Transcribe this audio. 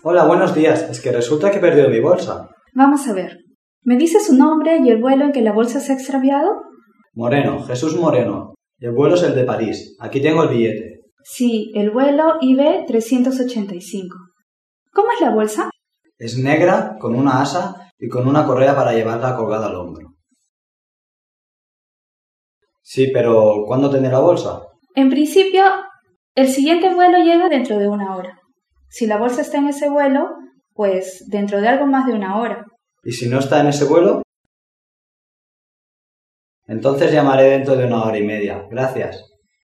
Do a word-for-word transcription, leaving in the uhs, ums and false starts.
Hola, buenos días. Es que resulta que he perdido mi bolsa. Vamos a ver. ¿Me dice su nombre y el vuelo en que la bolsa se ha extraviado? Moreno, Jesús Moreno. Y el vuelo es el de París. Aquí tengo el billete. Sí, el vuelo I B trescientos ochenta y cinco. ¿Cómo es la bolsa? Es negra, con una asa y con una correa para llevarla colgada al hombro. Sí, pero ¿cuándo tendré la bolsa? En principio, el siguiente vuelo llega dentro de una hora. Si la bolsa está en ese vuelo, pues dentro de algo más de una hora. ¿Y si no está en ese vuelo? Entonces llamaré dentro de una hora y media. Gracias.